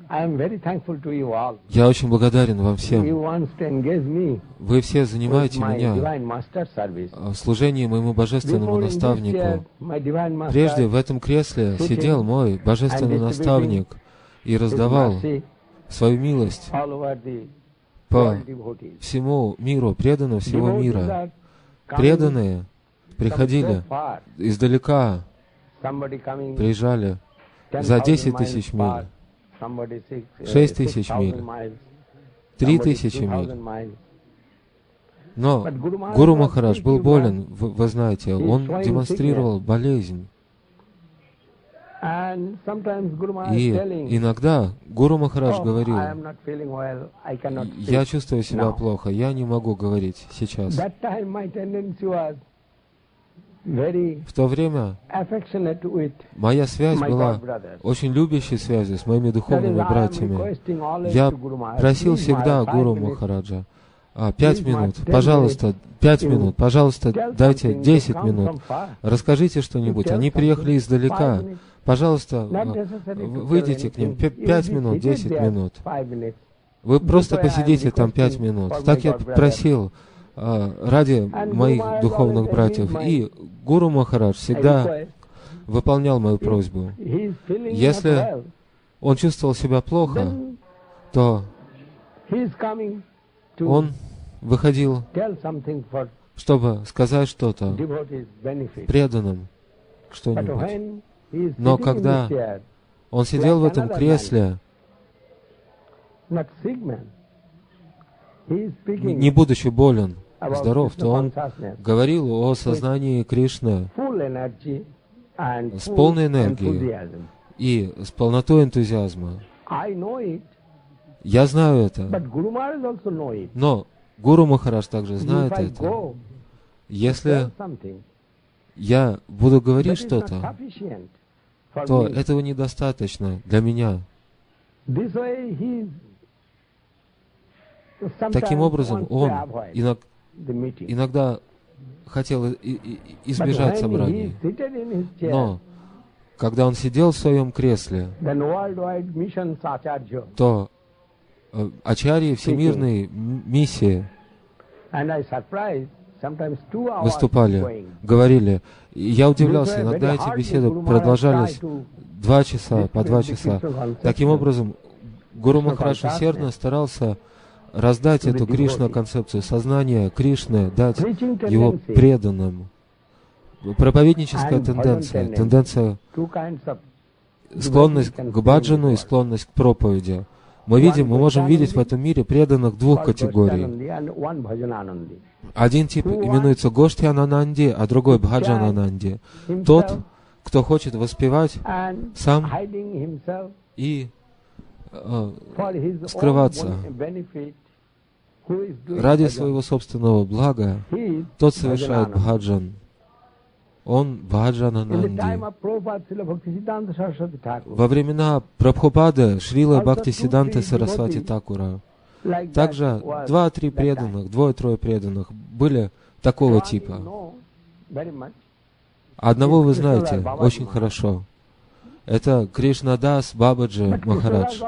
Я очень благодарен вам всем. Вы все занимаете меня в служении моему божественному наставнику. Прежде в этом кресле сидел мой божественный наставник и раздавал свою милость по всему миру, преданным всего мира. Преданные приходили издалека, приезжали за 10 тысяч миль, 6 тысяч миль, 3 тысячи миль. Но Гуру Махарадж был болен, вы знаете, он демонстрировал болезнь. И иногда Гуру Махарадж говорил: «Я чувствую себя плохо, я не могу говорить сейчас». В то время моя связь была очень любящей связью с моими духовными братьями. Я просил всегда Гуру Махараджа: 5 минут, пожалуйста, 5 минут, пожалуйста, дайте 10 минут, расскажите что-нибудь. Они приехали издалека. Пожалуйста, выйдите к ним 5 минут, 10 минут. Вы просто посидите там 5 минут. Так я просил ради моих духовных братьев. И Гуру Махарадж всегда выполнял мою просьбу. Если он чувствовал себя плохо, то он выходил, чтобы сказать что-то преданным, что-нибудь. Но когда он сидел в этом кресле, не будучи болен, здоров, то он говорил о сознании Кришны с полной энергией и с полнотой энтузиазма. Я знаю это, но Гуру Махарадж также знает это. Если я буду говорить что-то, то этого недостаточно для меня. Таким образом, он иногда хотел избежать собраний. Но когда он сидел в своем кресле, то ачарьи всемирной миссии выступали, говорили. И я удивлялся, иногда эти беседы продолжались 2 часа, по 2 часа. Таким образом, Гуру Махарадж усердно старался раздать эту Кришна-концепцию, сознание Кришны, дать его преданным. Проповедническая тенденция, склонность к баджану и склонность к проповеди. Мы можем видеть в этом мире преданных 2 категорий. Один тип именуется Гоштхи-анананди, а другой Бхаджан-ананди. Тот, кто хочет воспевать сам и скрываться ради своего собственного блага, тот совершает бхаджан. Он Бхаджан-ананди. Во времена Прабхупады Шрила Бхактисиданты Сарасвати Такура также 2-3 преданных, 2-3 преданных были такого типа. Одного вы знаете очень хорошо. Это Кришнадас Бабаджи Махарадж.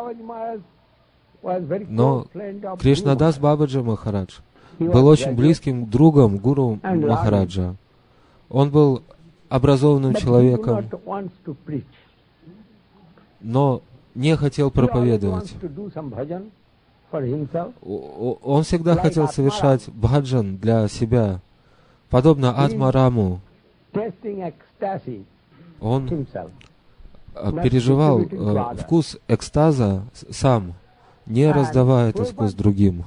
Но Кришнадас Бабаджи Махарадж был очень близким другом Гуру Махараджа. Он был образованным человеком, но не хотел проповедовать. Он всегда хотел совершать бхаджан для себя, подобно Атмараму. Он переживал вкус экстаза сам, не раздавая этот вкус другим.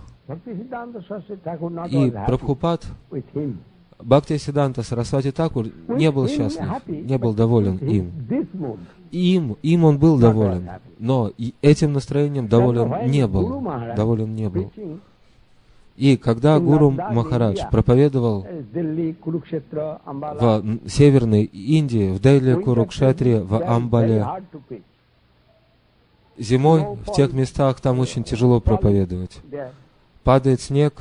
И Прабхупад, Бхактисиданта Сарасвати Такур не был счастлив, не был доволен им. Им он был доволен, но этим настроением доволен не был. И когда Гуру Махарадж проповедовал в Северной Индии, в Дели, Курукшетре, в Амбале, зимой в тех местах там очень тяжело проповедовать. Падает снег,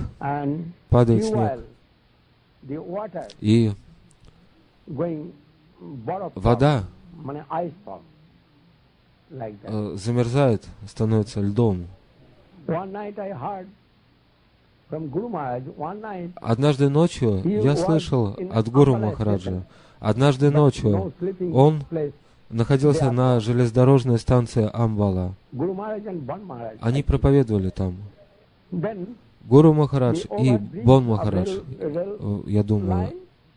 и вода замерзает, становится льдом. Однажды ночью я слышал от Гуру Махараджа, однажды ночью он находился на железнодорожной станции Амбала. Они проповедовали там. Гуру Махарадж и Бон Махарадж, я думаю.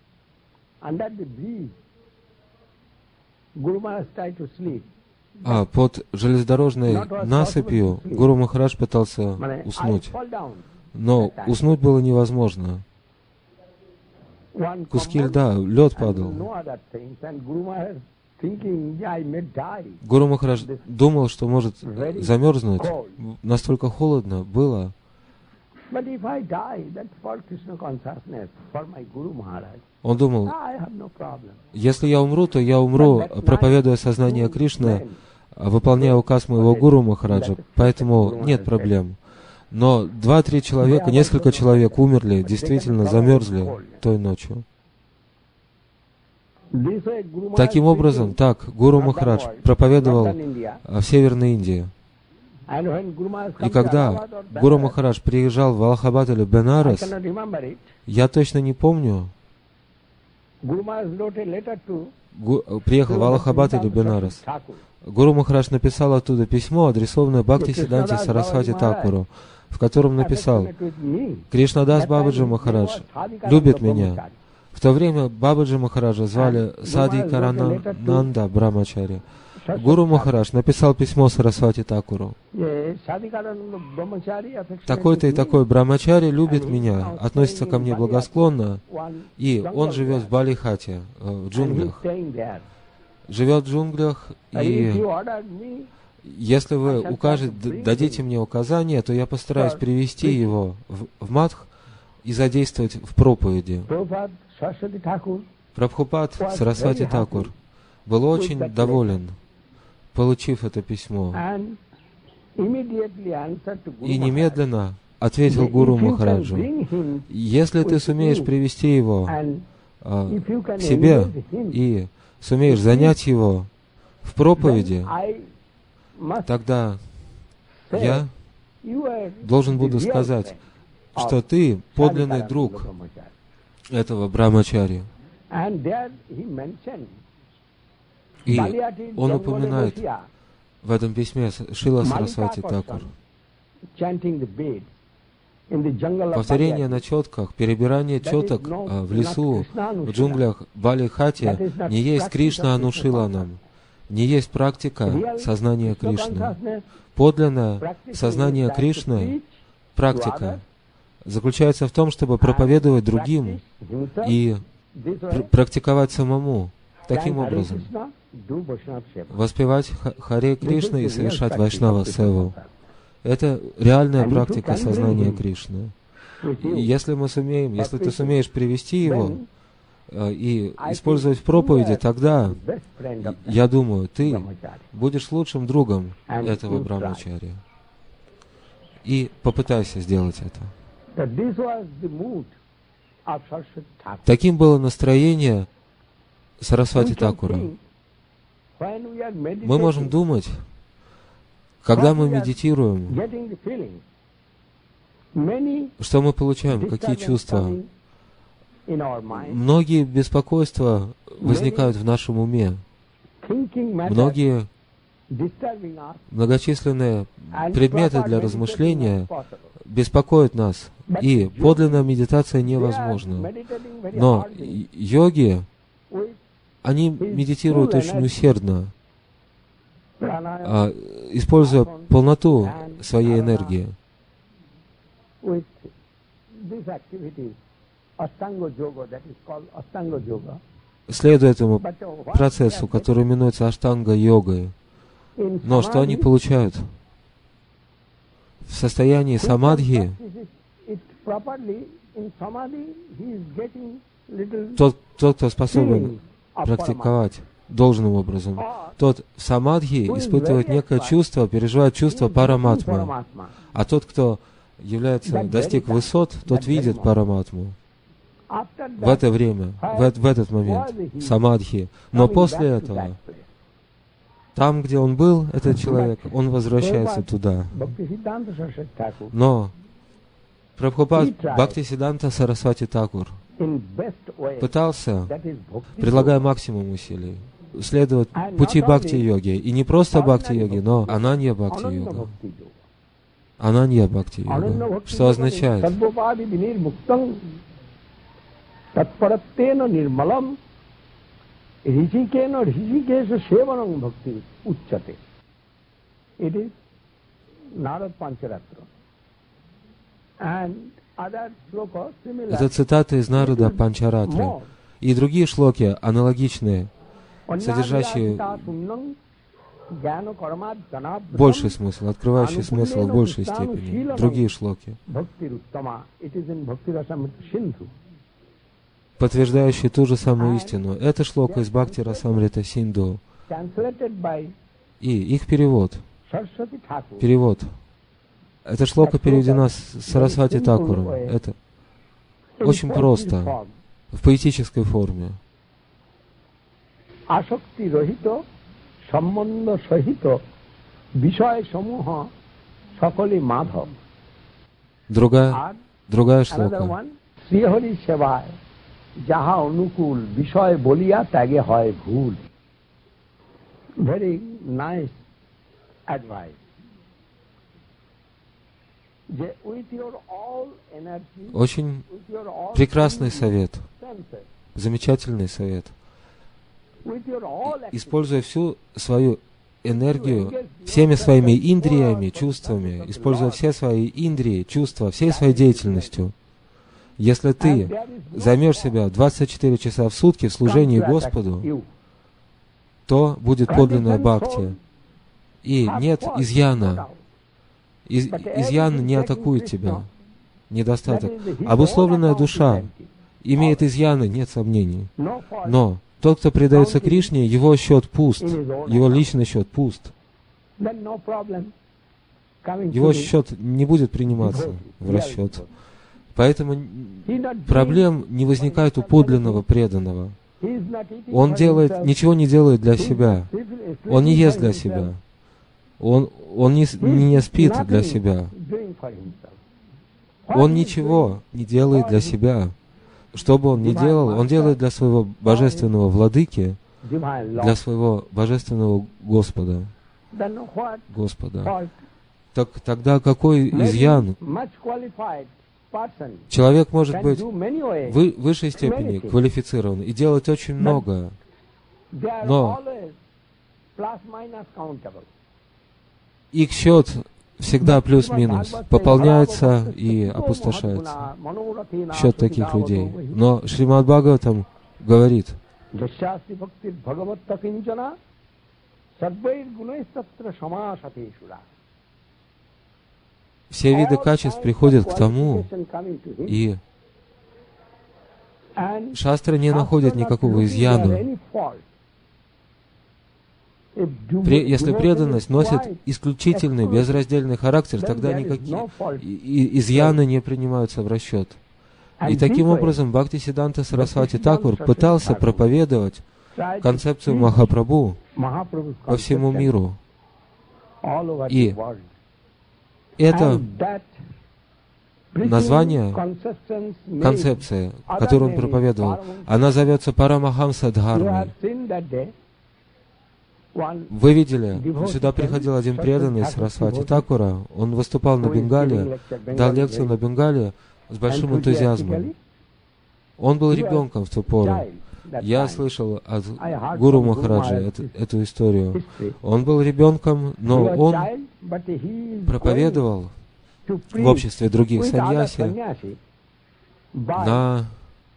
Под железнодорожной насыпью Гуру Махарадж пытался уснуть. Но уснуть было невозможно. Куски льда, лед падал. Гуру Махарадж думал, что может замерзнуть. Настолько холодно было. Он думал, если я умру, то я умру, проповедуя сознание Кришны, выполняя указ моего Гуру Махараджа, поэтому нет проблем. Но 2-3 человека, несколько человек умерли, действительно замерзли той ночью. Таким образом, так Гуру Махарадж проповедовал в Северной Индии. И когда Гуру Махарадж приезжал в Аллахабад или Бенарес, я точно не помню, приехал в Аллахабад или Бенарес, Гуру Махарадж написал оттуда письмо, адресованное Бхактисиддханте Сарасвати Такуру, в котором написал: «Кришнадас Бабаджи Махарадж любит меня». В то время Бабаджи Махараджа звали Садикарананда Брамачари. Гуру Махарадж написал письмо Сарасвати Такуру. Такой-то и такой Брамачари любит меня, относится ко мне благосклонно, и он живет в Балихате, в джунглях. Живет в джунглях, и если вы дадите мне указание, то я постараюсь привести его в Мадх и задействовать в проповеди. Прабхупад Сарасвати Такур был очень доволен, получив это письмо, и немедленно ответил Гуру Махараджу: «Если ты сумеешь привести его к себе и сумеешь занять его в проповеди, тогда я должен буду сказать, что ты подлинный друг этого Брамачари». И он упоминает в этом письме Шрила Сарасвати Такур. Повторение на четках, перебирание четок в лесу, в джунглях Балихати не есть Кришна Анушиланам, не есть практика сознания Кришны. Подлинное сознание Кришны, практика, заключается в том, чтобы проповедовать другим и практиковать самому. Таким образом, воспевать Харе Кришна и совершать Вайшнава Севу. Это реальная практика сознания Кришны. И если ты сумеешь привести его и использовать в проповеди, тогда, я думаю, ты будешь лучшим другом этого Брамачари. И попытайся сделать это. Таким было настроение Сарасвати Такура. Мы можем думать, когда мы медитируем, что мы получаем, какие чувства. Многие беспокойства возникают в нашем уме. Многочисленные предметы для размышления беспокоят нас, и подлинная медитация невозможна. Но йоги, они медитируют очень усердно, используя полноту своей энергии. Следуя этому процессу, который именуется аштанга-йогой. Но что они получают? В состоянии самадхи тот, кто способен практиковать должным образом, тот в самадхи испытывает некое чувство, переживает чувство параматмы. А тот, кто достиг высот, тот видит параматму. В это время, в этот момент, самадхи. Но после этого Там, где он был, этот человек, он возвращается туда. Но Прабхупад Бхактисиддханта Сарасвати Такур пытался, предлагая максимум усилий, следовать пути бхакти-йоги. И не просто бхакти-йоги, но ананья бхакти-йога. Ананья бхакти-йога. Что означает? Это цитата из Нарада Панчаратра. И другие шлоки, аналогичные, содержащие больший смысл, открывающий смысл в большей степени. Другие шлоки, подтверждающие ту же самую истину. Это шлока из Бхакти Расамрита Синду. И их перевод. Эта шлока переведена Сарасвати Такуром. Это очень просто, в поэтической форме. Другая шлока. Очень прекрасный совет, замечательный совет. Используя всю свою энергию, всеми своими индриями, чувствами, используя все свои индрии, чувства, всей своей деятельностью, если ты займешь себя 24 часа в сутки в служении Господу, то будет подлинная бхакти. И нет изъяна. Изъян не атакует тебя. Недостаток. Обусловленная душа имеет изъяны, нет сомнений. Но тот, кто предается Кришне, его счет пуст. Его личный счет пуст. Его счет не будет приниматься в расчет. Поэтому проблем не возникает у подлинного преданного. Он ничего не делает для себя. Он не ест для себя. Он не спит для себя. Он ничего не делает для себя. Что бы он ни делал, он делает для своего божественного владыки, для своего божественного Господа. Так тогда какой изъян? Человек может быть в высшей степени квалифицирован и делать очень много, но их счет всегда плюс-минус, пополняется и опустошается. Счет таких людей. Но Шримад Бхагаватам говорит, все виды качеств приходят к тому, и шастры не находят никакого изъяна. Если преданность носит исключительный, безраздельный характер, тогда никакие изъяны не принимаются в расчет. И таким образом Бхактисиддханта Сарасвати Такур пытался проповедовать концепцию Махапрабху по всему миру. И это название, концепция, которую он проповедовал, она зовется Парамахамса Дхармой. Вы видели, сюда приходил один преданный Сарасвати Такура, он выступал на Бенгале, дал лекцию на Бенгале с большим энтузиазмом. Он был ребенком в ту пору. Я слышал от Гуру Махараджи эту историю. Он был ребенком, но он проповедовал в обществе других саньяси на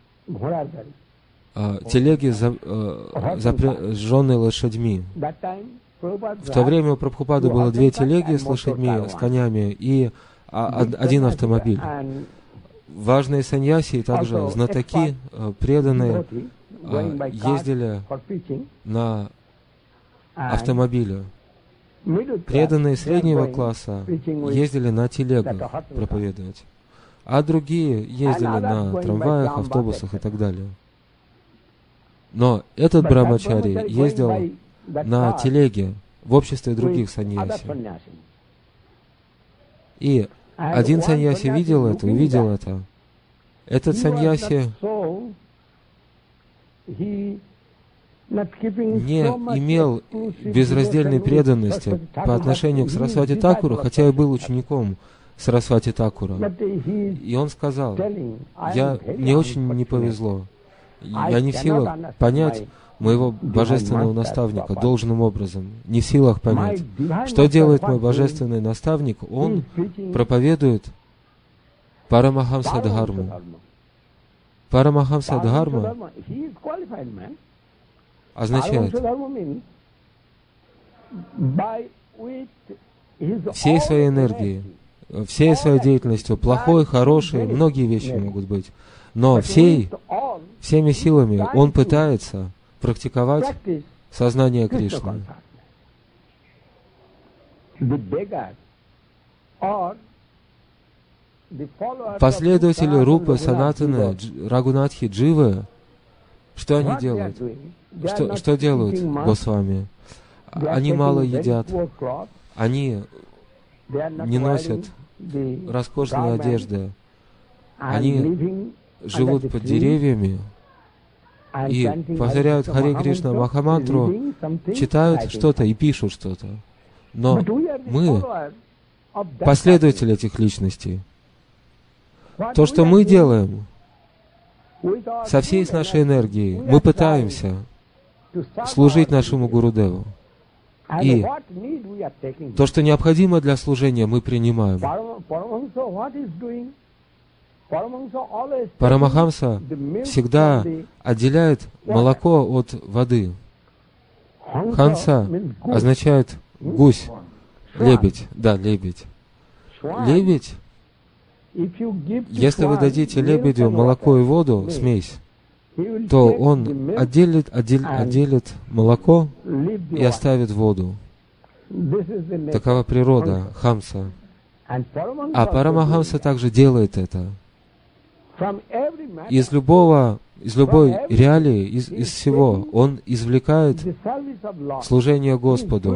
телеги, запряженные лошадьми. В то время у Прабхупады было 2 телеги с лошадьми, с конями и 1 автомобиль. Важные саньяси и также знатоки, преданные, ездили на автомобиле. Преданные среднего класса ездили на телегах проповедовать, а другие ездили на трамваях, автобусах и так далее. Но этот брамачари ездил на телеге, в обществе других саньяси. И один саньяси видел это, увидел это. Этот саньяси не имел безраздельной преданности по отношению к Сарасвати Такуру, хотя и был учеником Сарасвати Такура. И он сказал: мне очень не повезло. Я не в силах понять моего божественного наставника должным образом. Не в силах понять. Что делает мой божественный наставник? Он проповедует Парамахамса Дхарму. Парамахамса Дхарма означает всей своей энергией, всей своей деятельностью, плохой, хорошей, многие вещи могут быть, но всеми силами он пытается практиковать сознание Кришны. Последователи Рупы, Санатаны, Рагунатхи, Дживы, что они делают? Что делают Госвами? Они мало едят, они не носят роскошные одежды, они живут под деревьями и повторяют Харе Кришна Махамантру, читают что-то и пишут что-то. Но мы последователи этих личностей. То, что мы делаем со всей нашей энергией, мы пытаемся служить нашему Гурудеву. И то, что необходимо для служения, мы принимаем. Парамахамса всегда отделяет молоко от воды. Ханса означает гусь, лебедь. Да, лебедь. Лебедь, если вы дадите лебедю молоко и воду, смесь, то он отделит молоко и оставит воду. Такова природа Хамса. А Парамахамса также делает это. Из любой реалии, из всего, он извлекает служение Господу.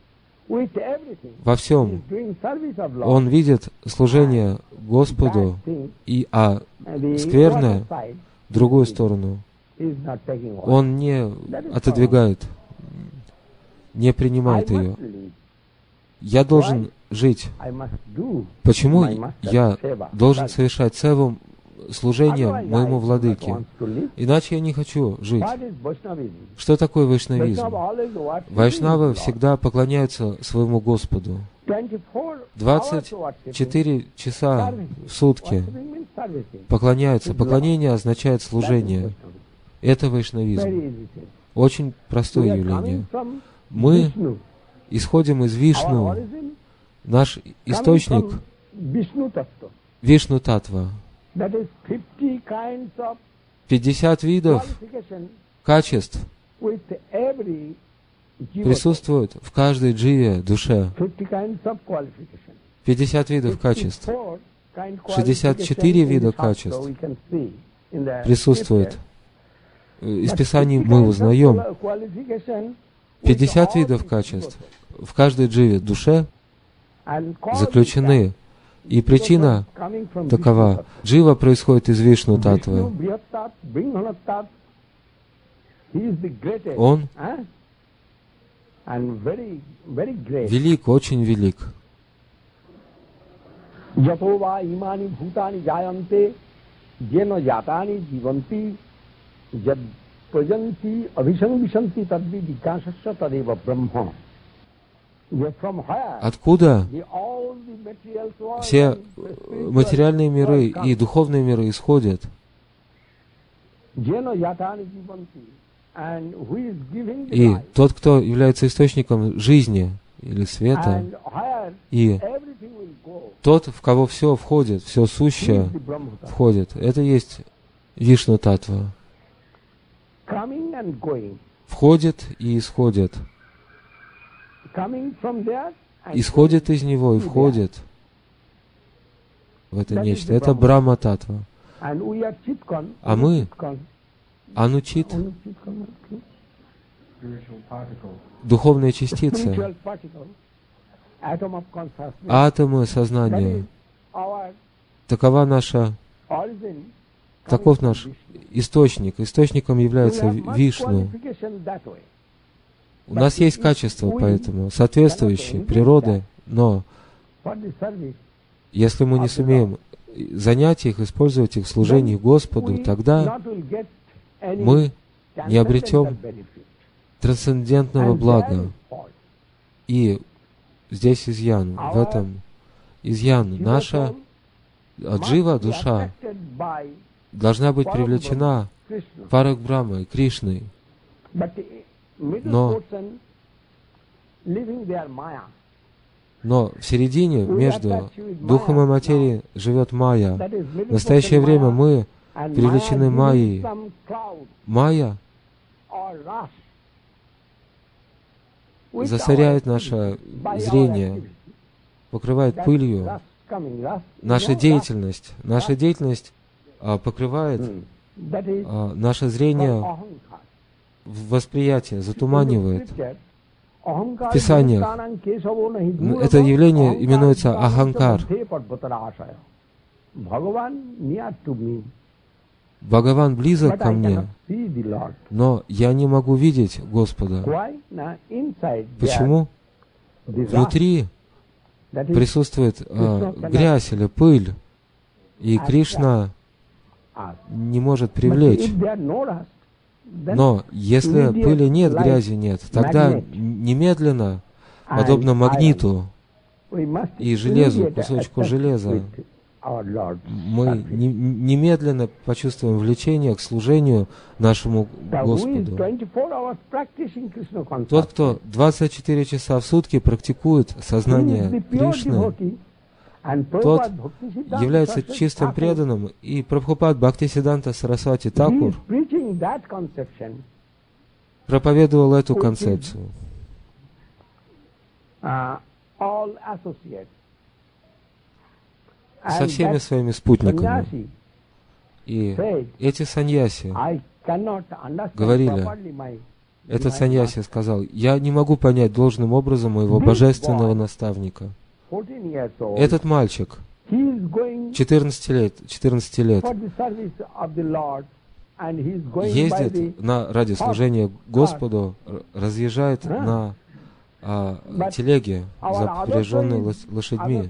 Во всем. Он видит служение Господу, а скверное — другую сторону. Он не отодвигает, не принимает ее. Я должен жить. Почему я должен совершать севу, служение моему владыке? Иначе я не хочу жить. Что такое вайшнавизм? Вайшнавы всегда поклоняются своему Господу. 24 часа в сутки поклоняются. Поклонение означает служение. Это вайшнавизм. Очень простое явление. Мы исходим из Вишну. Наш источник — Вишну-татва. 50 видов качеств присутствуют в каждой дживе, душе. 50 видов качеств. 64 вида качеств присутствуют. Из Писаний мы узнаем 50 видов качеств в каждой дживе, душе заключены. И причина такова. Джива происходит из Вишну-татвы. Он велик, очень велик. Откуда все материальные миры и духовные миры исходят? И тот, кто является источником жизни или света, и тот, в кого все входит, все сущее входит, это есть Вишну-татва. Входит и исходит. Исходит из него и входит в это нечто. Это Брахма-татва. А мы Анучит. духовные частицы, атомы сознания. Таков наш источник. Источником является Вишну. У нас есть качества, поэтому соответствующие природы, но если мы не сумеем занять их, использовать их в служении Господу, тогда мы не обретем трансцендентного блага. И здесь изъян, в этом изъян. Наша джива, душа, должна быть привлечена Парабрамой, Кришной. Но в середине, между духом и материей, живет майя. В настоящее время мы привлечены майей. Майя засоряет наше зрение, покрывает пылью. Наша деятельность покрывает наше зрение, восприятие, затуманивает. В Писаниях это явление именуется Аханкар. Бхагаван близок ко мне, но я не могу видеть Господа. Почему? Внутри присутствует грязь или пыль, и Кришна не может привлечь. Но если пыли нет, грязи нет, тогда немедленно, подобно магниту и железу, кусочку железа, мы немедленно почувствуем влечение к служению нашему Господу. Тот, кто 24 часа в сутки практикует сознание Кришны, тот является чистым преданным, и Прабхупад Бхактисиданта Сарасвати Такур проповедовал эту концепцию. Со всеми своими спутниками. И эти саньяси говорили, этот саньяси сказал: «Я не могу понять должным образом моего божественного наставника». Этот мальчик, 14 лет, ездит ради служения Господу, разъезжает на телеге, запряженной лошадьми.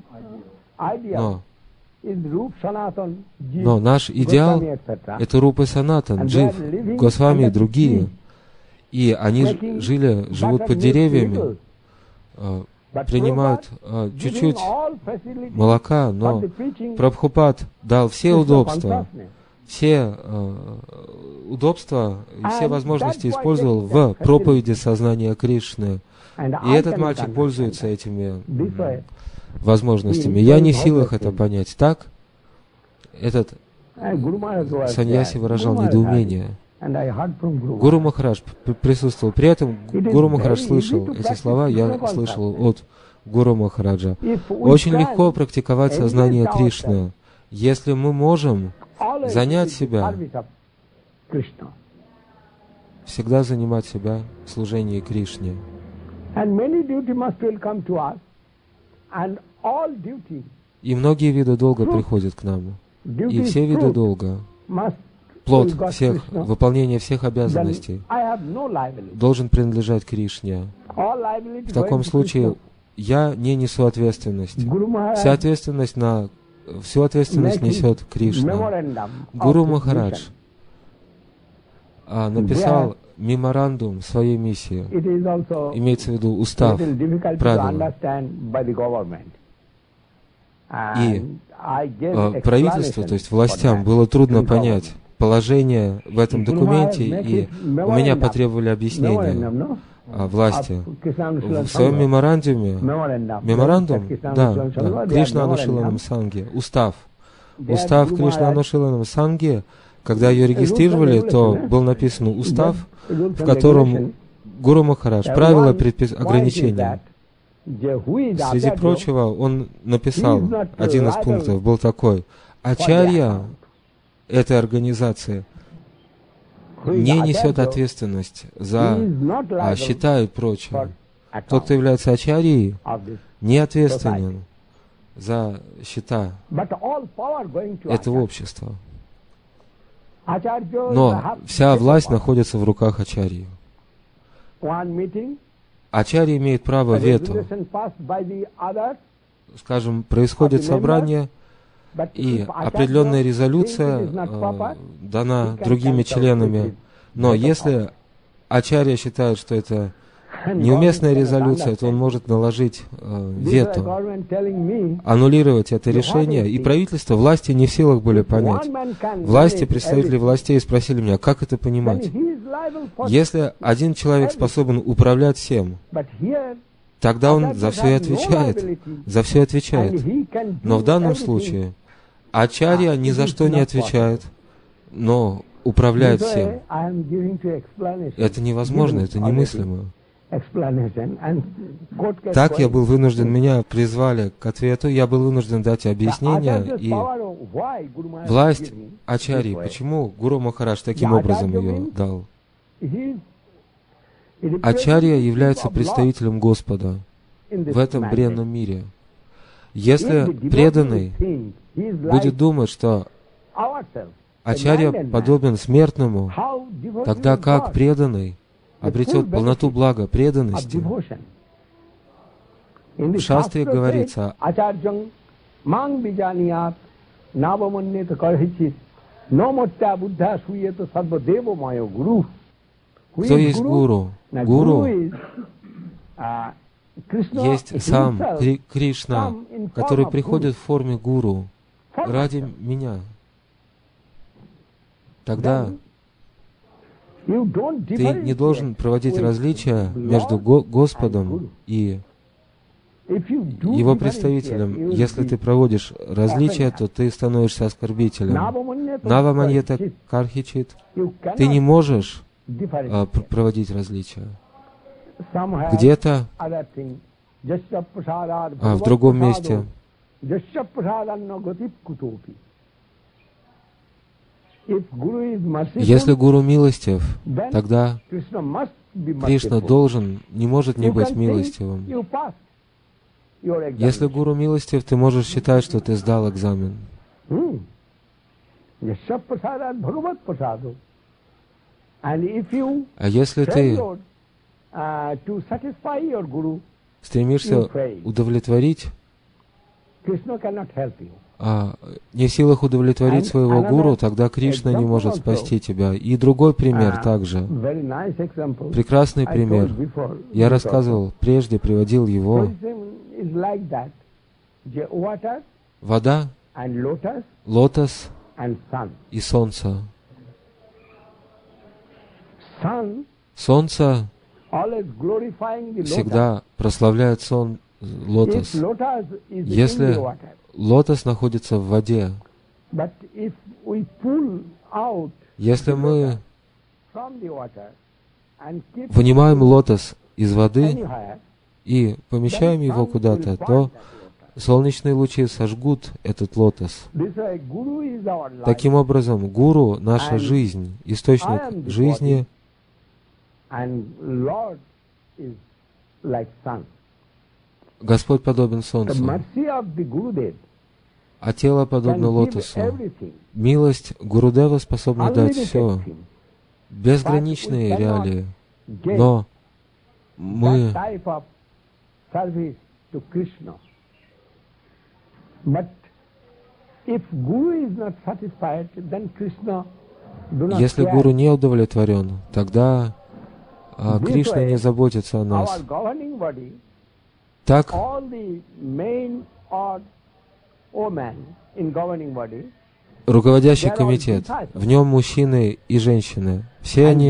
Но наш идеал — это Рупа Санатан, Джив, Госвами и другие. И они живут под деревьями, принимают чуть-чуть молока, но Прабхупад дал все удобства и все возможности использовал в проповеди сознания Кришны. И этот мальчик пользуется этими возможностями. Я не в силах это понять. Так, этот саньяси выражал недоумение. Гуру Махарадж присутствовал. При этом Гуру Махарадж слышал эти слова, я слышал от Гуру Махараджа. Очень легко практиковать сознание Кришны, если мы можем занять себя, всегда занимать себя в служении Кришне. И многие виды долга приходят к нам. И все виды долга, плод выполнения всех обязанностей, должен принадлежать Кришне. В таком случае я не несу ответственность. Всю ответственность несет Кришна. Гуру Махарадж написал меморандум своей миссии. Имеется в виду устав, правила. И правительству, то есть властям, было трудно понять положение в этом документе, и у меня потребовали объяснения власти. В своем меморандум, Кришна Анушиланам Санге, устав Кришна Анушиланам Санге, когда ее регистрировали, то был написан устав, в котором Гуру Махарадж правила, ограничения. Среди прочего, он написал, один из пунктов был такой: Ачарья этой организации не несет ответственность за счета и прочее. Тот, кто является ачарьей, не ответственен за счета этого общества. Но вся власть находится в руках ачарьи. Ачарья имеет право вето. Скажем, происходит собрание, и определенная резолюция дана другими членами. Но если ачарья считает, что это неуместная резолюция, то он может наложить вето, аннулировать это решение. И правительство, власти не в силах были понять. Власти, представители властей спросили меня, как это понимать? Если один человек способен управлять всем, тогда он за все и отвечает. За все отвечает. Но в данном случае ачарья ни за что не отвечает, но управляет всем. Это невозможно, это немыслимо. Так я был вынужден, меня призвали к ответу, я был вынужден дать объяснение, и власть ачарьи, почему Гуру Махарадж таким образом ее дал? Ачарья является представителем Господа в этом бренном мире. Если преданный будет думать, что ачарья подобен смертному, тогда как преданный обретет полноту блага преданности? В шастре говорится, кто есть гуру? Гуру есть сам Кришна, который приходит в форме гуру ради меня. Тогда ты не должен проводить различия между Господом и Его представителем. Если ты проводишь различия, то ты становишься оскорбителем. Наваманьета кархичит. Ты не можешь проводить различия. Где-то в другом месте. Если Гуру милостив, тогда Кришна не может не быть милостивым. Если Гуру милостив, ты можешь считать, что ты сдал экзамен. А если ты стремишься удовлетворить, не в силах удовлетворить своего гуру, тогда Кришна не может спасти тебя. И другой пример также. Прекрасный пример. Я рассказывал прежде, приводил его. Вода, лотос и солнце. Солнце всегда прославляет лотос. Если лотос находится в воде, если мы вынимаем лотос из воды и помещаем его куда-то, то солнечные лучи сожгут этот лотос. Таким образом, гуру — наша жизнь, источник жизни. Господь подобен солнцу, а тело подобно лотосу. Милость Гурудева способна дать все, безграничные реалии, но мы если Гуру не удовлетворен, тогда Кришна не заботится о нас. Так, руководящий комитет, в нем мужчины и женщины, все они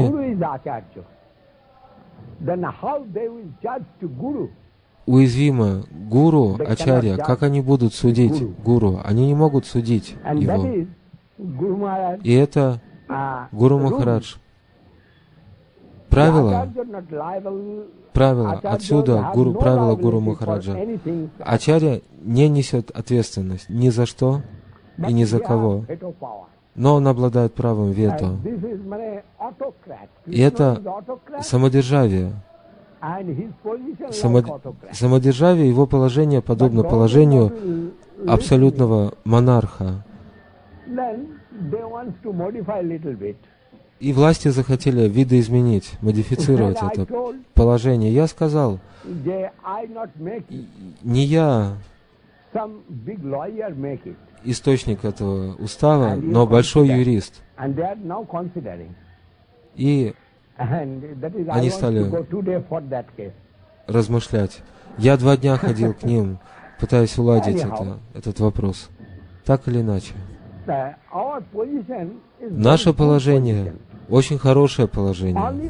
уязвимы. Гуру, ачарья, как они будут судить Гуру? Они не могут судить его. И это Гуру Махарадж. Правило, отсюда правило Гуру Махараджа. Ачарья не несет ответственность ни за что и ни за кого. но он обладает правом вето. И это самодержавие. Самодержавие, его положение подобно положению абсолютного монарха. И власти захотели видоизменить, модифицировать это положение. Я сказал, не я источник этого устава, но большой юрист. И они стали размышлять. Я 2 дня ходил к ним, пытаясь уладить этот вопрос. Так или иначе. Наше положение очень хорошее положение.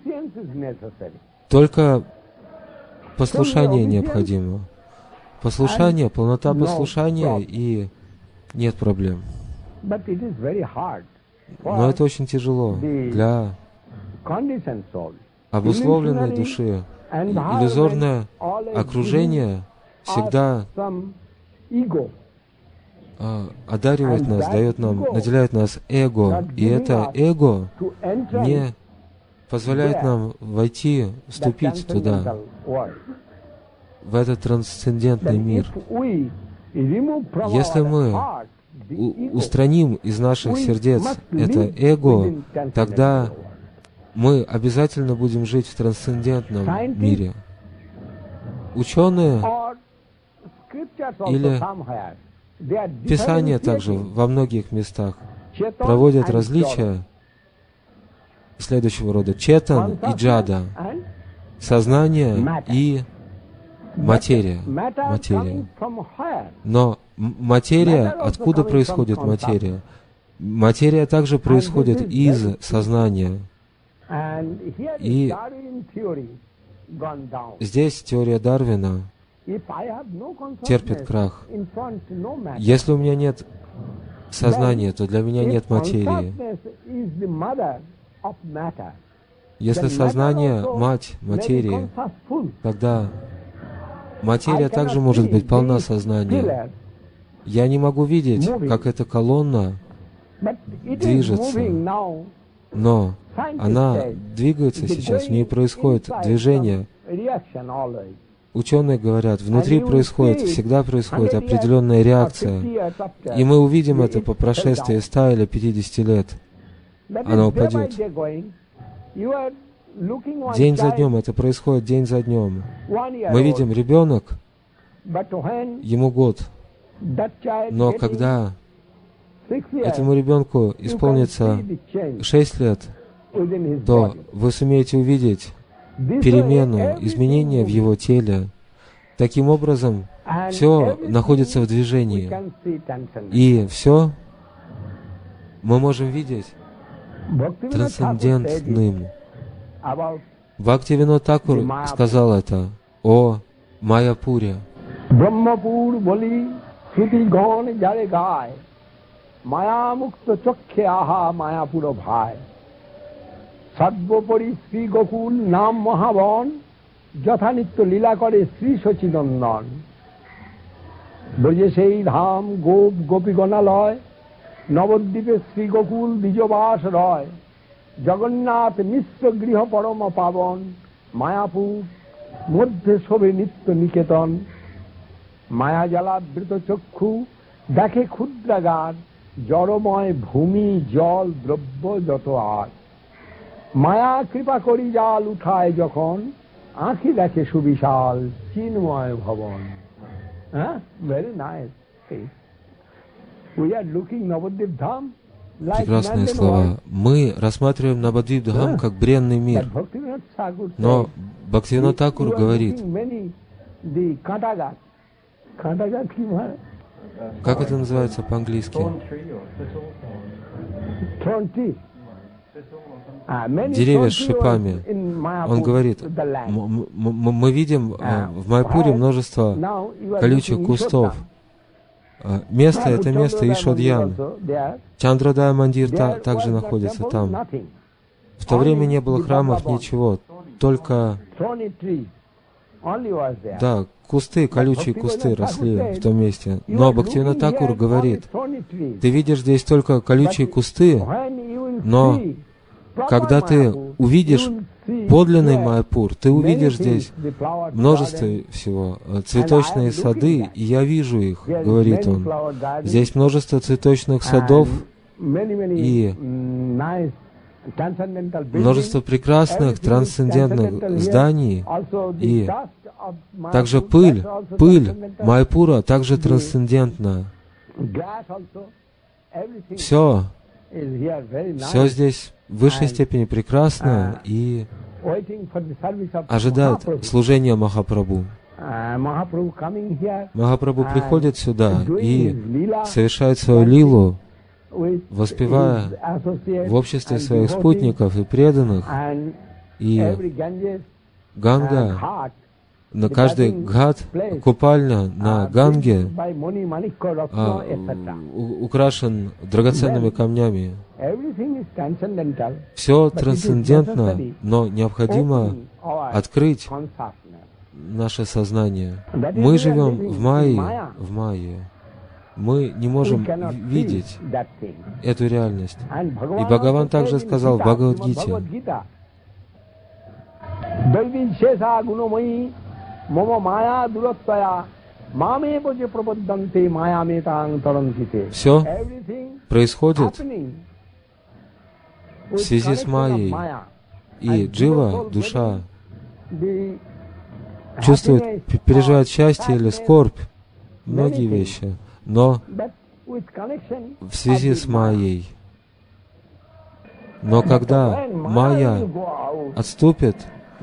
Только послушание необходимо. Послушание, полнота послушания, и нет проблем. Но это очень тяжело для обусловленной души. Иллюзорное окружение всегда одаривает нас, дает нам, наделяет нас эго. И это эго не позволяет нам войти, вступить туда, в этот трансцендентный мир. Если мы устраним из наших сердец это эго, тогда мы обязательно будем жить в трансцендентном мире. Ученые или Писания также во многих местах проводят различия следующего рода: четан и джада, сознание и материя. Но материя, откуда происходит материя? Материя также происходит из сознания. И здесь теория Дарвина терпит крах. Если у меня нет сознания, то для меня нет материи. Если сознание — мать материи, тогда материя также может быть полна сознания. Я не могу видеть, как эта колонна движется, но она двигается сейчас, в ней происходит движение. Ученые говорят, внутри всегда происходит определенная реакция, и мы увидим это по прошествии 100 или 50 лет. Она упадет. День за днем, это происходит день за днем. Мы видим, ребенок, ему год, но когда этому ребенку исполнится 6 лет, то вы сумеете увидеть перемену, изменения в его теле. Таким образом, все находится в движении. И все мы можем видеть трансцендентным. Бхактивинод Такур сказал это о Майяпуре. Brahmapur boli Shruti Gon Jare Gai Maya Mukta Chokhe Aha Mayapura Bhai Sadvopari Sri Gokul Nam Mahavan Jathanitya Lila Kore Sri Sachinandan Broje Sei Dham Gop Gopiganalay Navadvipe Sri Gokul Bijobas Roy Jagannath Mishra Griha Parama Pavan Mayapur Modhye Shobe Nitya Niketan মায়া জ্বালাবৃত চক্ষু দেখে ক্ষুদ্রাগার জড়ময় ভূমি জল দ্রব্য যত আর মায়া কৃপা করি জাল উঠায় যখন আঁখি দেখে সুবিশাল চিন্ময় ভবন very nice. We are looking Navadvip Dham. Прекрасные слова. Мы рассматриваем Навадвип Дхам как бренный мир. Но Бхактивинод Такур говорит, как это называется по-английски? Деревья с шипами. Он говорит, мы видим в Майяпуре множество колючих кустов. Место — это место Ишодьян. Чандрадая Мандир также находится там. В то время не было храмов, ничего, только Да, кусты, колючие кусты росли в том месте. Но Бхактивинода Тхакур говорит, ты видишь здесь только колючие кусты, но когда ты увидишь подлинный Майяпур, ты увидишь здесь множество всего, цветочные сады, и я вижу их, говорит он. Здесь множество цветочных садов и множество прекрасных трансцендентных зданий, и также пыль Майяпура также трансцендентна. Все здесь в высшей степени прекрасно и ожидает служения Махапрабху. Махапрабху приходит сюда и совершает свою лилу, воспевая в обществе своих спутников и преданных, и Ганга, на каждый гхат, купальня на Ганге украшен драгоценными камнями. Все трансцендентно, но необходимо открыть наше сознание. Мы живем в Майе. Мы не можем видеть эту реальность. И Бхагаван также сказал в Бхагавад-гите, все происходит в связи с Майей. И джива, душа, чувствует, переживает счастье или скорбь, многие вещи, но в связи с Майей. Но когда Майя отступит,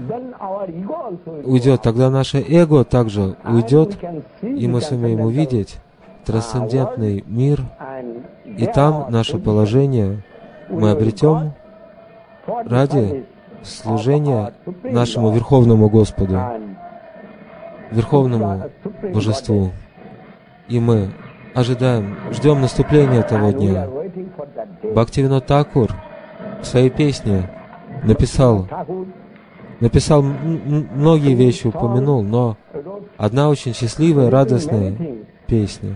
уйдет, тогда наше эго также уйдет, и мы сумеем увидеть трансцендентный мир, и там наше положение мы обретем ради служения нашему Верховному Господу, Верховному Божеству. И мы ожидаем, ждем наступления этого дня. Бхактивинода Тхакур в своей песне написал многие вещи, упомянул, но одна очень счастливая, радостная песня.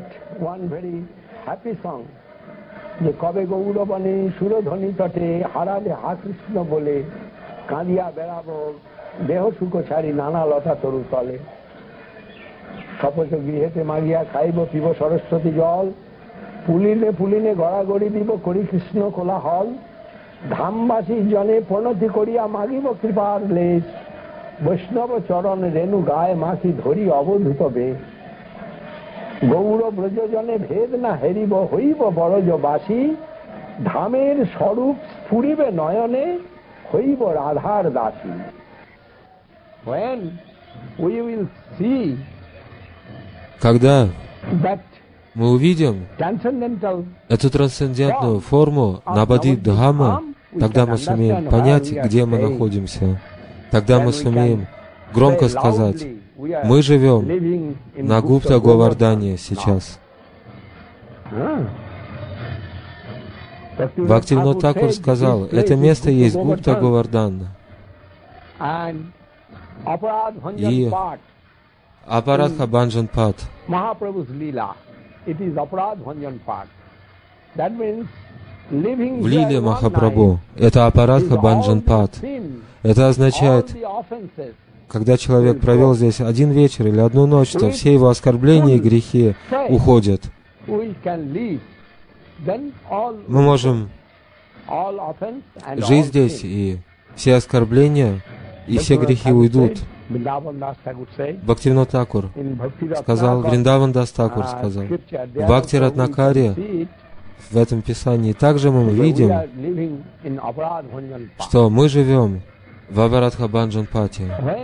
তপস গৃহেতে মাগিয়া খাইব পিব সরস্বতী জল, পুলিনে পুলিনে গড়াগড়ি দিব করি কৃষ্ণ কোলাহল, ধামবাসী জনে প্রণতি করিয়া মাগিব কৃপার লেশ, বৈষ্ণব চরণ রেণু গায়ে মাখি ধরি অবধূত বেশ, গৌর ব্রজজনে ভেদ না হেরিব হইব বরজবাসী, ধামের স্বরূপ স্ফুরিবে নয়নে হইব রাধার দাসী। When we will see когда мы увидим эту трансцендентную форму Навадвип-Дхама, тогда мы сумеем понять, где мы находимся. Тогда мы сумеем громко сказать, мы живем на Гупта-Говардхане сейчас. Бхактивинода Тхакур сказал, это место есть Гупта-Говардхан. И Апарадха Бханджан Пат. В лиле Махапрабху это Апарадха Бханджан Пат. Это означает, когда человек провел здесь один вечер или одну ночь, то все его оскорбления и грехи уходят. Мы можем жить здесь, и все оскорбления и все грехи уйдут. Бхактивинода Тхакур сказал, Вриндаван Дас Тхакур сказал, в Бхакти Ратнакаре, в этом писании, также мы видим, что мы живем в Апарадха Бханджан Пате.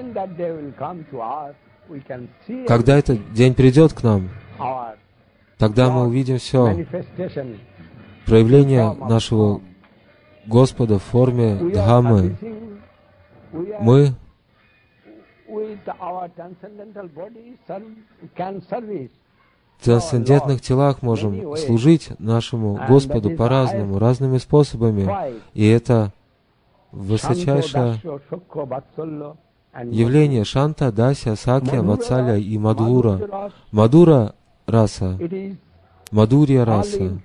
Когда этот день придет к нам, тогда мы увидим все проявление нашего Господа в форме Дхаммы. Мы в трансцендентных телах можем служить нашему Господу по-разному, разными способами. И это высочайшая явления Шанта, Дася, Сакья, Ватсаля и Мадхура. Мадхура раса, Мадхурья раса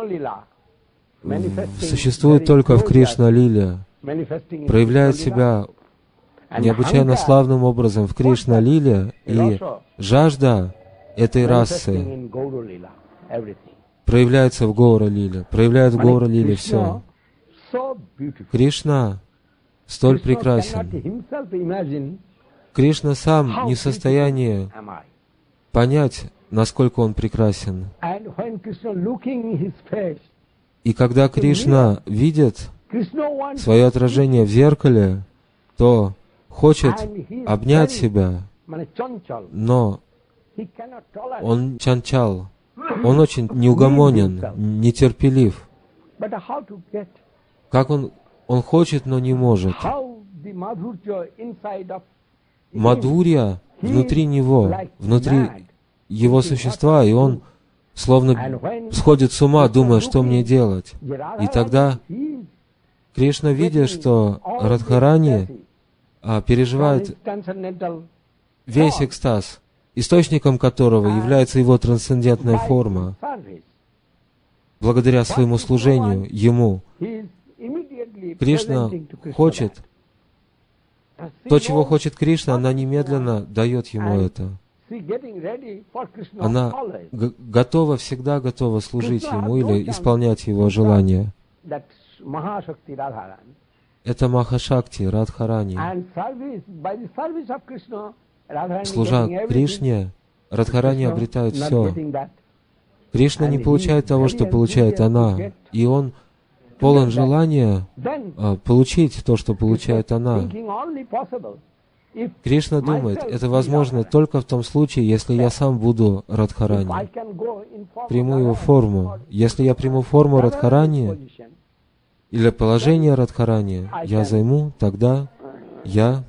существует только в Кришна-лиле, проявляет себя необычайно славным образом в Кришна-лиле, и жажда этой расы проявляется в Гаура-лиле, проявляет в Гаура-лиле все. Кришна столь прекрасен. Кришна сам не в состоянии понять, насколько он прекрасен. И когда Кришна видит свое отражение в зеркале, то хочет обнять себя, но он чанчал, он очень неугомонен, нетерпелив. Как он хочет, но не может. Мадхурья внутри него, внутри его существа, и он словно сходит с ума, думая, что мне делать. И тогда Кришна, видя, что Радхарани переживает весь экстаз, источником которого является его трансцендентная форма, благодаря своему служению ему, Кришна хочет, то, чего хочет Кришна, она немедленно дает ему это. Она всегда готова служить ему или исполнять его желания. Это Махашакти, Радхарани. Служа Кришне, Радхарани обретает все. Кришна не получает того, что получает она, и он полон желания получить то, что получает она. Кришна думает, это возможно только в том случае, если я сам буду Радхарани. Приму его форму. Если я приму форму Радхарани или положение Радхарани, я займу, тогда я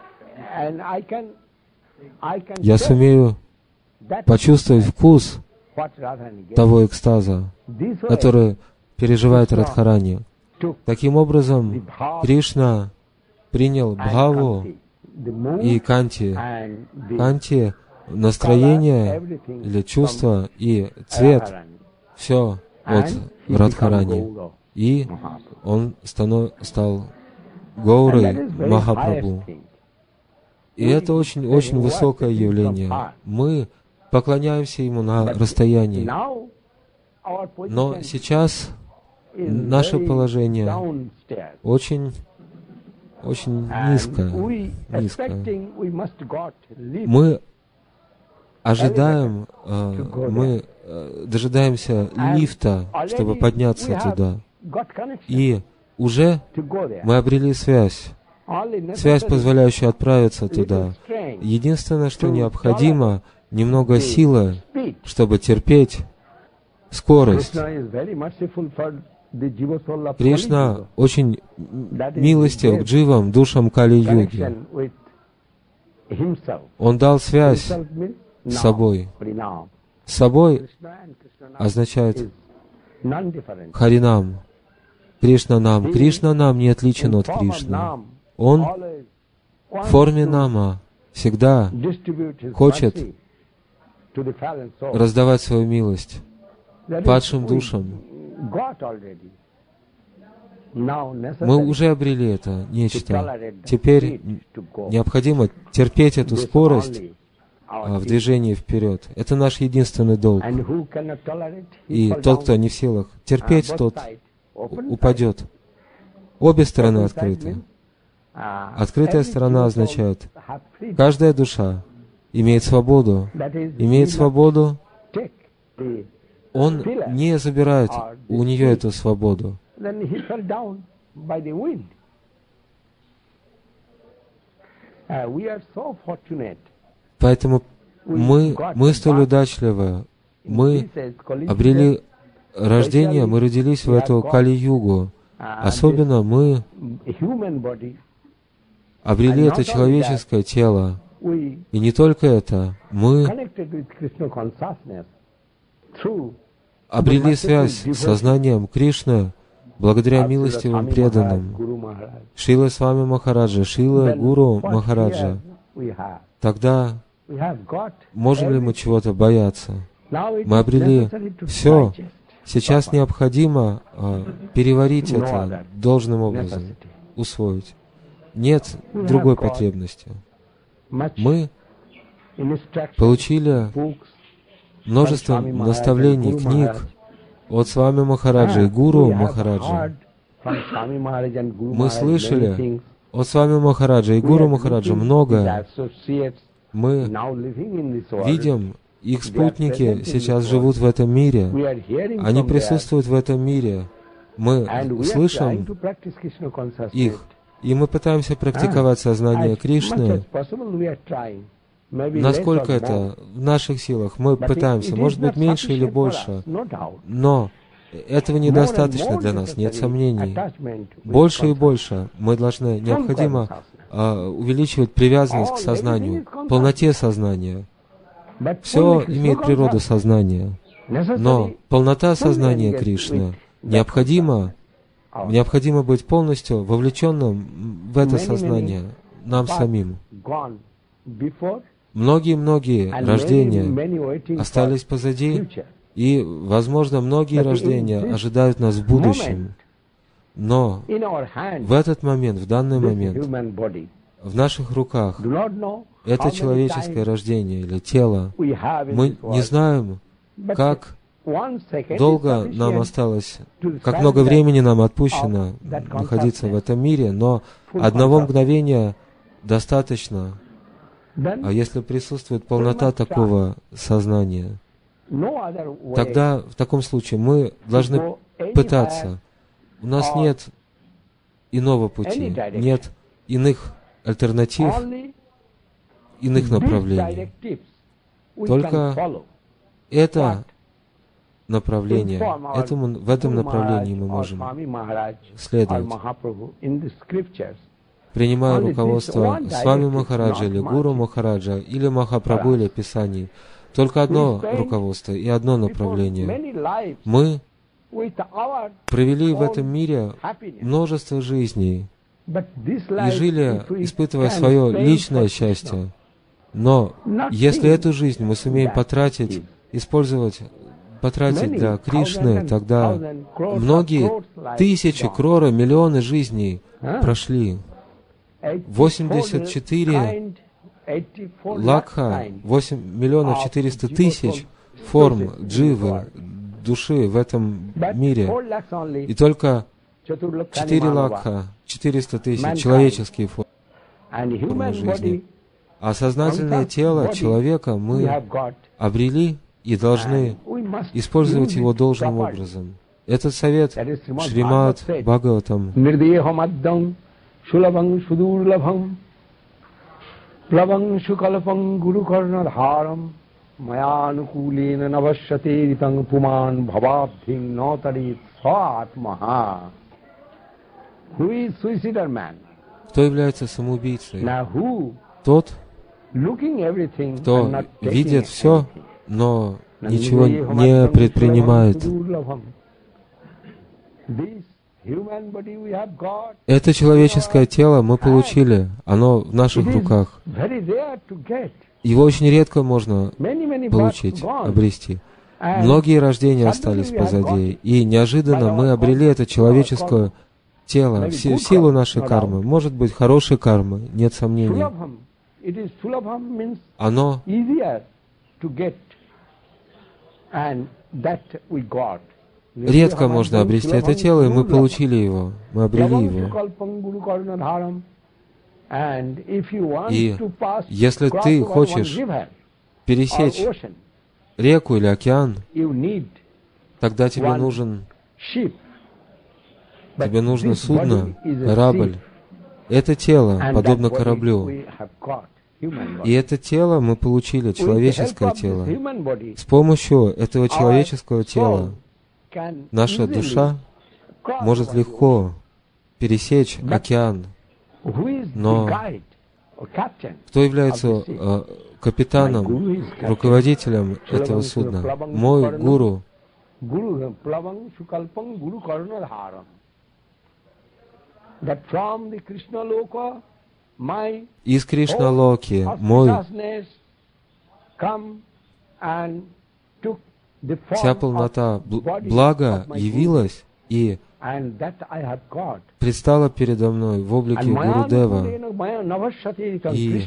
сумею почувствовать вкус того экстаза, который переживает Радхарани. Таким образом, Кришна принял бхаву и канти. Канти — настроение или чувство, и цвет — все от Радхарани. И он стал Гаурой Махапрабху. И это очень высокое явление. Мы поклоняемся ему на расстоянии. Но сейчас наше положение очень низкое. Мы ожидаем, мы дожидаемся лифта, чтобы подняться туда. И уже мы обрели связь, позволяющую отправиться туда. Единственное, что необходимо, немного силы, чтобы терпеть скорость. Кришна очень милостив к дживам, душам Кали-юги. Он дал связь с собой. С собой означает Харинам, Кришна-нам. Кришна-нам не отличен от Кришны. Он в форме нама всегда хочет раздавать свою милость падшим душам. Мы уже обрели это нечто. Теперь необходимо терпеть эту скорость в движении вперед. Это наш единственный долг. И тот, кто не в силах терпеть, тот упадет. Обе стороны открыты. Открытая сторона означает, каждая душа имеет свободу. Имеет свободу. Он не забирает у нее эту свободу. Поэтому мы столь удачливы. Мы обрели рождение, мы родились в эту Кали-югу. Особенно мы обрели это человеческое тело. И не только это, мы обрели связь с сознанием Кришны благодаря милостивым преданным, Шрила Свами Махараджа, Шрила Гуру Махараджа, тогда можем ли мы чего-то бояться? Мы обрели все. Сейчас необходимо переварить это должным образом, усвоить. Нет другой потребности. Мы получили множество наставлений, книг от Свами Махараджа и Гуру Махараджа. Мы слышали от Свами Махараджа и Гуру Махараджа многое. Мы видим, их спутники сейчас живут в этом мире. Они присутствуют в этом мире. Мы слышим их, и мы пытаемся практиковать сознание Кришны. Насколько это в наших силах, мы пытаемся, может быть, меньше или больше, но этого недостаточно для нас, нет сомнений. Больше и больше мы должны, необходимо увеличивать привязанность к сознанию, полноте сознания. Все имеет природу сознания, но полнота сознания Кришны необходимо быть полностью вовлеченным в это сознание нам самим. Многие-многие рождения остались позади, и, возможно, многие рождения ожидают нас в будущем. Но в этот момент, в данный момент, в наших руках это человеческое рождение или тело. Мы не знаем, как долго нам осталось, как много времени нам отпущено находиться в этом мире, но одного мгновения достаточно. А если присутствует полнота такого сознания, тогда в таком случае мы должны пытаться. У нас нет иного пути, нет иных альтернатив, иных направлений. Только это направление, в этом направлении мы можем следовать. Принимая руководство Свами Махараджа или Гуру Махараджа или Махапрабху или Писаний, только одно руководство и одно направление. Мы провели в этом мире множество жизней и жили, испытывая свое личное счастье. Но если эту жизнь мы сумеем потратить для Кришны, тогда многие тысячи, кроры, миллионы жизней прошли. 84 лакха, 8 миллионов 400 тысяч форм дживы, души в этом мире. И только 4 лакха, 400 тысяч человеческие формы жизни. А сознательное тело человека мы обрели и должны использовать его должным образом. Этот совет Шримад Бхагаватам. Шулабхам судурлабхам плабхам шукалпам гурукарнадхарам маянукулена навашяте ритам пуман бхавабдхим нотарит сватмаха. Кто является самоубийцей? Тот, кто видит все, но ничего не предпринимает. Это человеческое тело мы получили, оно в наших руках. Его очень редко можно получить, обрести. Многие рождения остались позади, и неожиданно мы обрели это человеческое тело в силу нашей кармы. Может быть, хорошей кармы, нет сомнений. Оно редко можно обрести это тело, и мы получили его, мы обрели его. И если ты хочешь пересечь реку или океан, тогда тебе нужно судно, корабль. Это тело подобно кораблю. И это тело мы получили, человеческое тело. С помощью этого человеческого тела наша душа может легко пересечь океан. Но кто является капитаном, руководителем этого судна? Мой гуру. из Кришна-локи мой вся полнота блага явилась и предстала передо мной в облике Гурудева. И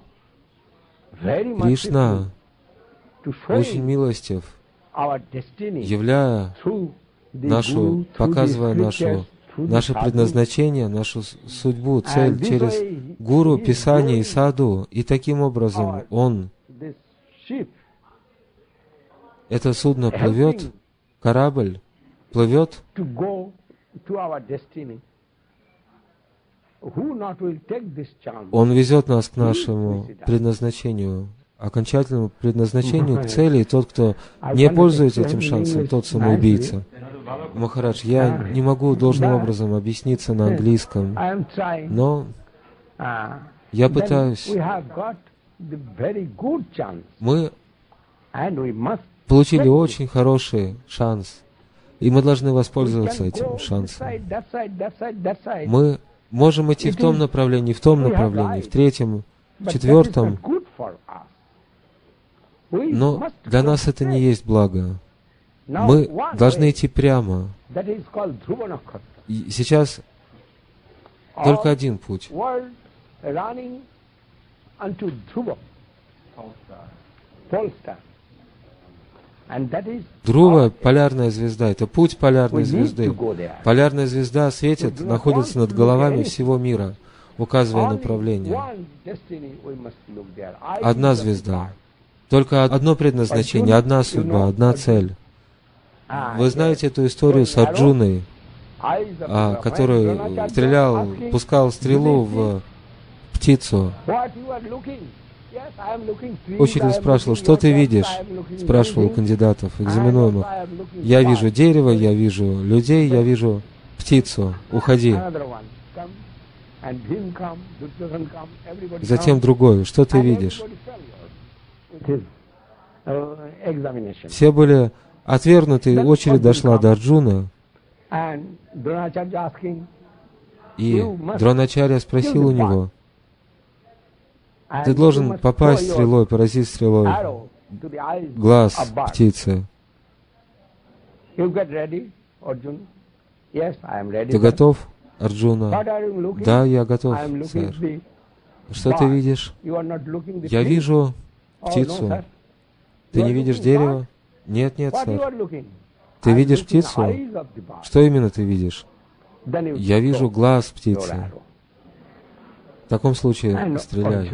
Кришна очень милостив, являя показывая наше предназначение, нашу судьбу, цель через Гуру, Писание и Саду. И таким образом это судно плывет, корабль плывет он везет нас к нашему предназначению, окончательному предназначению, к цели. И тот, кто не пользуется этим шансом, тот самоубийца. Махарадж, я не могу должным образом объясниться на английском, но я пытаюсь. Мы получили очень хороший шанс, и мы должны воспользоваться этим шансом. Мы можем идти в том направлении, в третьем, в четвертом, но для нас это не есть благо. Мы должны идти прямо. И сейчас только один путь. Друва, полярная звезда, это путь полярной звезды. Полярная звезда светит, находится над головами всего мира, указывая направление. Одна звезда, только одно предназначение, одна судьба, одна цель. Вы знаете эту историю с Арджуной, который пускал стрелу в птицу. Учитель спрашивал, что ты видишь? Спрашивал у кандидатов, экзаменуемых. Я вижу дерево, я вижу людей, я вижу птицу. Уходи. Затем другой. Что ты видишь? Все были отвергнуты, очередь дошла до Арджуны. И Дроначарья спросил у него, ты должен попасть стрелой, поразить стрелой глаз птицы. Ты готов, Арджуна? Да, я готов, сэр. Что ты видишь? Я вижу птицу. Ты не видишь дерево? Нет, нет, сэр. Ты видишь птицу? Что именно ты видишь? Я вижу глаз птицы. В таком случае стреляй.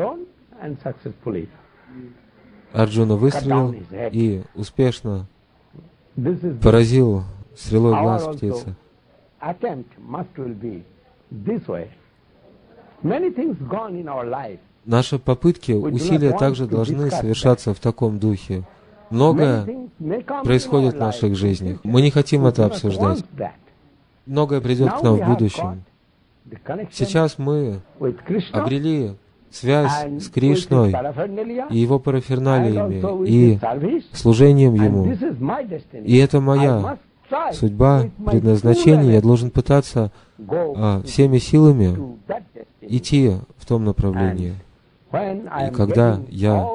Арджуна выстрелил и успешно поразил стрелой глаз птицы. Наши попытки, усилия также должны совершаться в таком духе. Многое происходит в наших жизнях. Мы не хотим это обсуждать. Многое придет к нам в будущем. Сейчас мы обрели связь с Кришной и Его параферналиями, и служением Ему. И это моя судьба, предназначение. Я должен пытаться всеми силами идти в том направлении. И когда я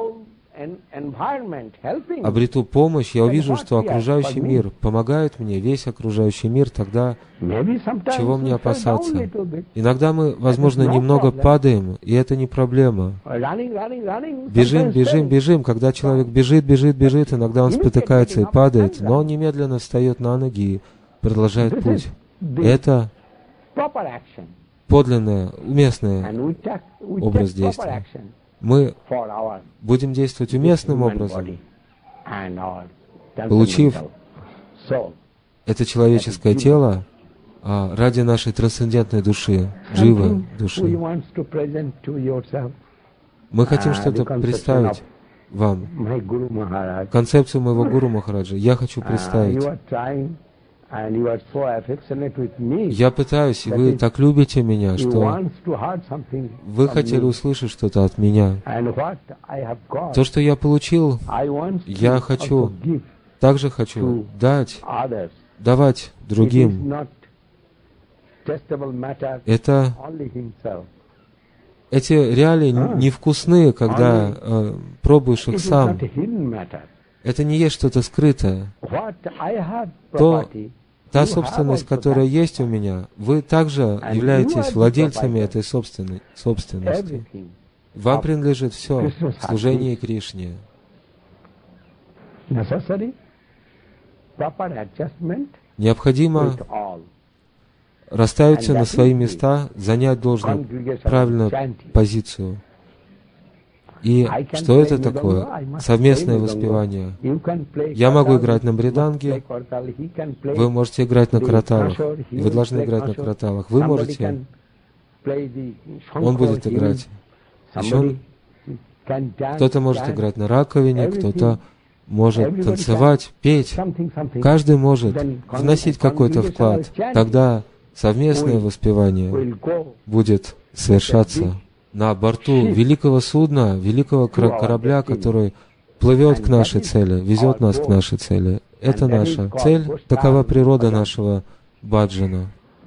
обрету помощь, я увижу, что окружающий мир помогает мне, весь окружающий мир, тогда чего мне опасаться? Иногда мы, возможно, немного падаем, и это не проблема. Бежим, бежим, бежим. Когда человек бежит, бежит, бежит, иногда он спотыкается и падает, но он немедленно встает на ноги и продолжает путь. Это подлинный, уместный образ действия. Мы будем действовать уместным образом, получив это человеческое тело ради нашей трансцендентной души, живой души. Мы хотим что-то представить вам, концепцию моего Гуру Махараджа. Я хочу представить. Я пытаюсь, и вы так любите меня, что вы хотели услышать что-то от меня. То, что я получил, я также хочу давать другим. Это эти реалии невкусные, когда пробуешь их сам. Это не есть что-то скрытое. Та собственность, которая есть у меня, вы также являетесь владельцами этой собственности. Вам принадлежит все в служении Кришне. Необходимо расставить все на свои места, занять должную, правильную позицию. И что это такое? Совместное воспевание. Я могу играть на мриданге, вы можете играть на караталах, вы должны играть на караталах, вы можете, он будет играть. Еще кто-то может играть на раковине, кто-то может танцевать, петь. Каждый может вносить какой-то вклад. Тогда совместное воспевание будет совершаться на борту великого судна, великого корабля, который плывет к нашей цели, везет нас к нашей цели. Это наша цель, такова природа нашего баджана.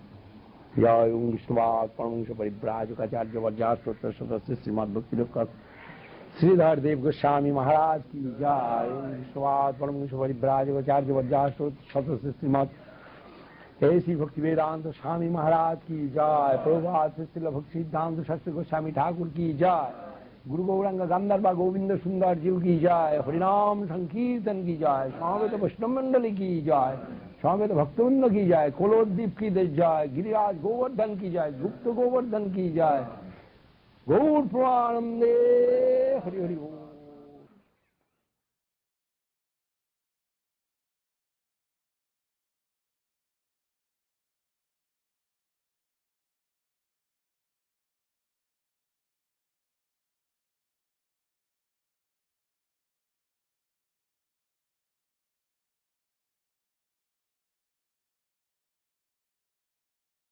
श्रीधर देव गोस्वामी महाराज की जय। विश्ववाद परम परिव्राज आचार्य वज्राष्ट सदस्य श्रीमद ऐसी भक्ति वेदांत स्वामी महाराज की जय। प्रभुपाद श्रील भक्ति सिद्धांत शास्त्री गोस्वामी ठाकुर की जय। गुरु गौरांग गंधर्व गोविंद सुंदर जीव की जय। हरिनाम संकीर्तन की जय। स्वागत वैष्णव मंडली की जय। स्वागत भक्तवृंद की जय। कोलोद्दीप की जय। गिरिराज गोवर्धन की जय। गुप्त गोवर्धन की जय। गौर प्रमानंदे हरि हरि।